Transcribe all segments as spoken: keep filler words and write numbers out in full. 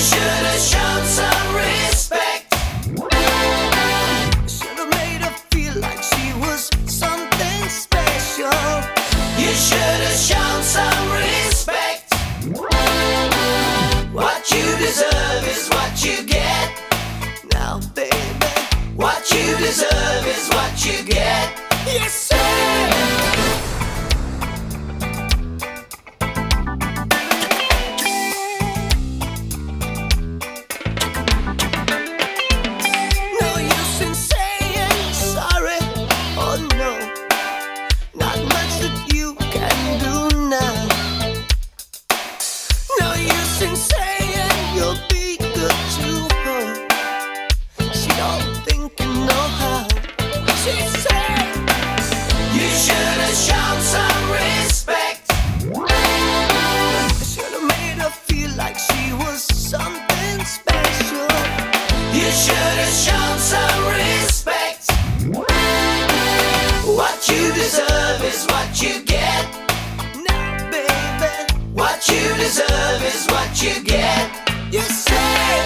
should have shown some respect. Should have made her feel like she was something special. You should have shown some respect. What you deserve is what you get. Now, baby, What you deserve is what you get. yes, sir. No use in saying sorry. Oh no, not much that you can do now. No use in saying you'll be good to her. She don't think you know how. She said You should have shown some respect. I should have made her feel like she was something special. You should have shown some respect. What you deserve is what you get. Now, baby, What you deserve is what you get. you said.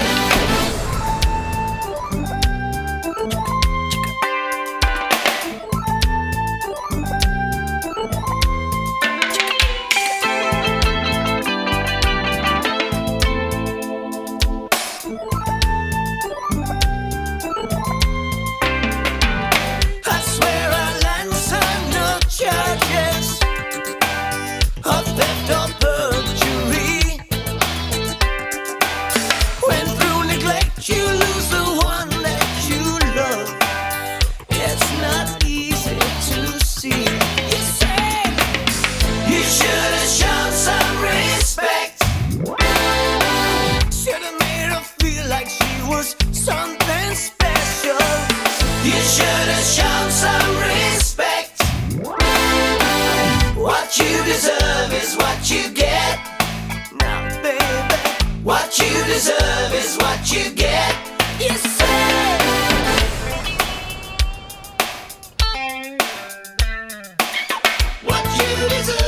I swear I'll answer no charges of theft or perjury. When through neglect you lose the one that you love, it's not easy to see. You said You should have shown some respect. should have made her feel like she was something special. You should have shown some respect. What you deserve is what you get. Now, baby, What you deserve is what you get. you said. What you deserve.